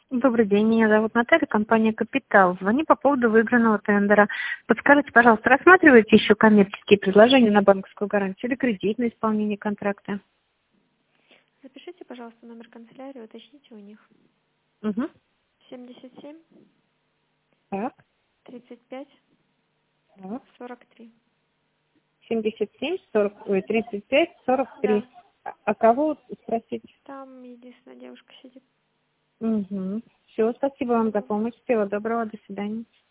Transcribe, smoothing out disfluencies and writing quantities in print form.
Добрый день, меня зовут Наталья, компания «Капитал». Звоню по поводу выигранного тендера. Подскажите, пожалуйста, рассматриваете еще коммерческие предложения на банковскую гарантию или кредит на исполнение контракта? Запишите, пожалуйста, номер канцелярии, уточните у них. Угу. 77 Так, 35 так. 43. 77, 40, ой, 35, 43. Да, А кого спросить? там единственная девушка сидит. Угу. Все, спасибо вам за помощь. Всего доброго, до свидания.